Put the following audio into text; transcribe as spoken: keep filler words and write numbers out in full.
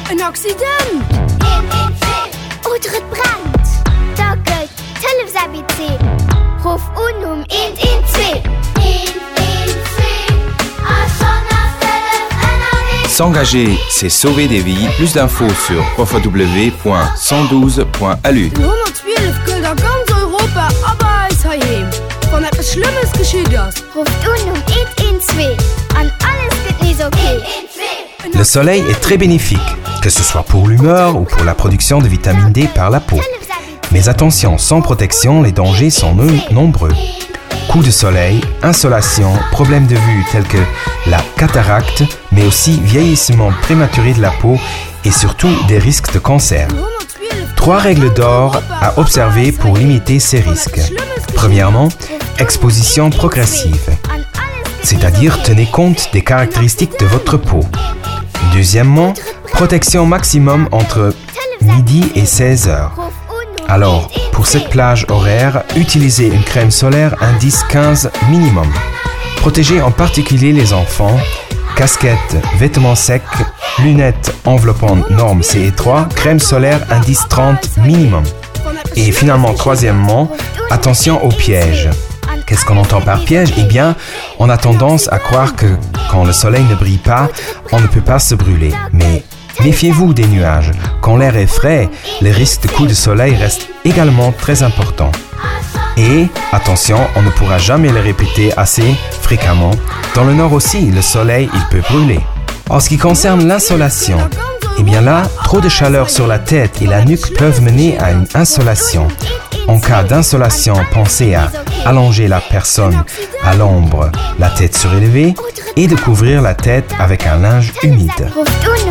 Ein Accident! Oder es brennt. Da geht Hilfs-A B C. Ruf an um eins eins zwei. S'engager, c'est sauver des vies. Plus d'infos sur w w w point cent douze point a l u. hundertzwölf gilt in ganz Europa, aber es heim. Wenn etwas Schlimmes geschieht ist. Ruft an um eins eins zwei. Und alles geht nicht okay. Le soleil est très bénéfique, que ce soit pour l'humeur ou pour la production de vitamine D par la peau. Mais attention, sans protection, les dangers sont nombreux. Coups de soleil, insolation, problèmes de vue tels que la cataracte, mais aussi vieillissement prématuré de la peau et surtout des risques de cancer. Trois règles d'or à observer pour limiter ces risques. Premièrement, exposition progressive, c'est-à-dire tenez compte des caractéristiques de votre peau. Deuxièmement, protection maximum entre midi et seize heures. Alors, pour cette plage horaire, utilisez une crème solaire indice quinze minimum. Protégez en particulier les enfants, casquettes, vêtements secs, lunettes enveloppant norme C E trois, crème solaire indice trente minimum. Et finalement, troisièmement, attention aux pièges. Qu'est-ce qu'on entend par piège? Eh bien, on a tendance à croire que quand le soleil ne brille pas, on ne peut pas se brûler. Mais méfiez-vous des nuages. Quand l'air est frais, les risques de coups de soleil restent également très importants. Et, attention, on ne pourra jamais le répéter assez fréquemment. Dans le nord aussi, le soleil, il peut brûler. En ce qui concerne l'insolation, eh bien là, trop de chaleur sur la tête et la nuque peuvent mener à une insolation. En cas d'insolation, pensez à allonger la personne à l'ombre, la tête surélevée et de couvrir la tête avec un linge humide.